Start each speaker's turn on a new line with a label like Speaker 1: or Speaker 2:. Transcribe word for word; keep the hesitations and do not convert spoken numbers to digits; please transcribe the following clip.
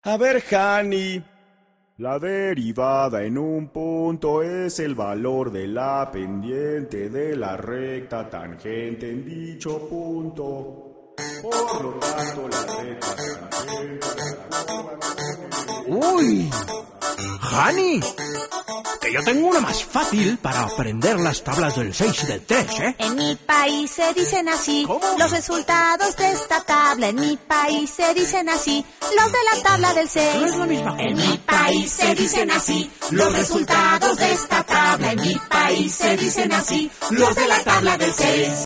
Speaker 1: A ver, Jani. La derivada en un punto es el valor de la pendiente de la recta tangente en dicho punto. Por lo tanto, la recta tangente...
Speaker 2: ¡Uy! ¡Jani! Que yo tengo una más fácil para aprender las tablas del seis y del tres, ¿eh?
Speaker 3: En mi país se dicen así.
Speaker 2: ¿Cómo?
Speaker 3: Los resultados de esta tabla. En mi país se dicen así. Los de la tabla del seis.
Speaker 2: No es la misma cosa.
Speaker 3: En mi país se dicen así. Los resultados de esta tabla. En mi país se dicen así. Los de la tabla del seis.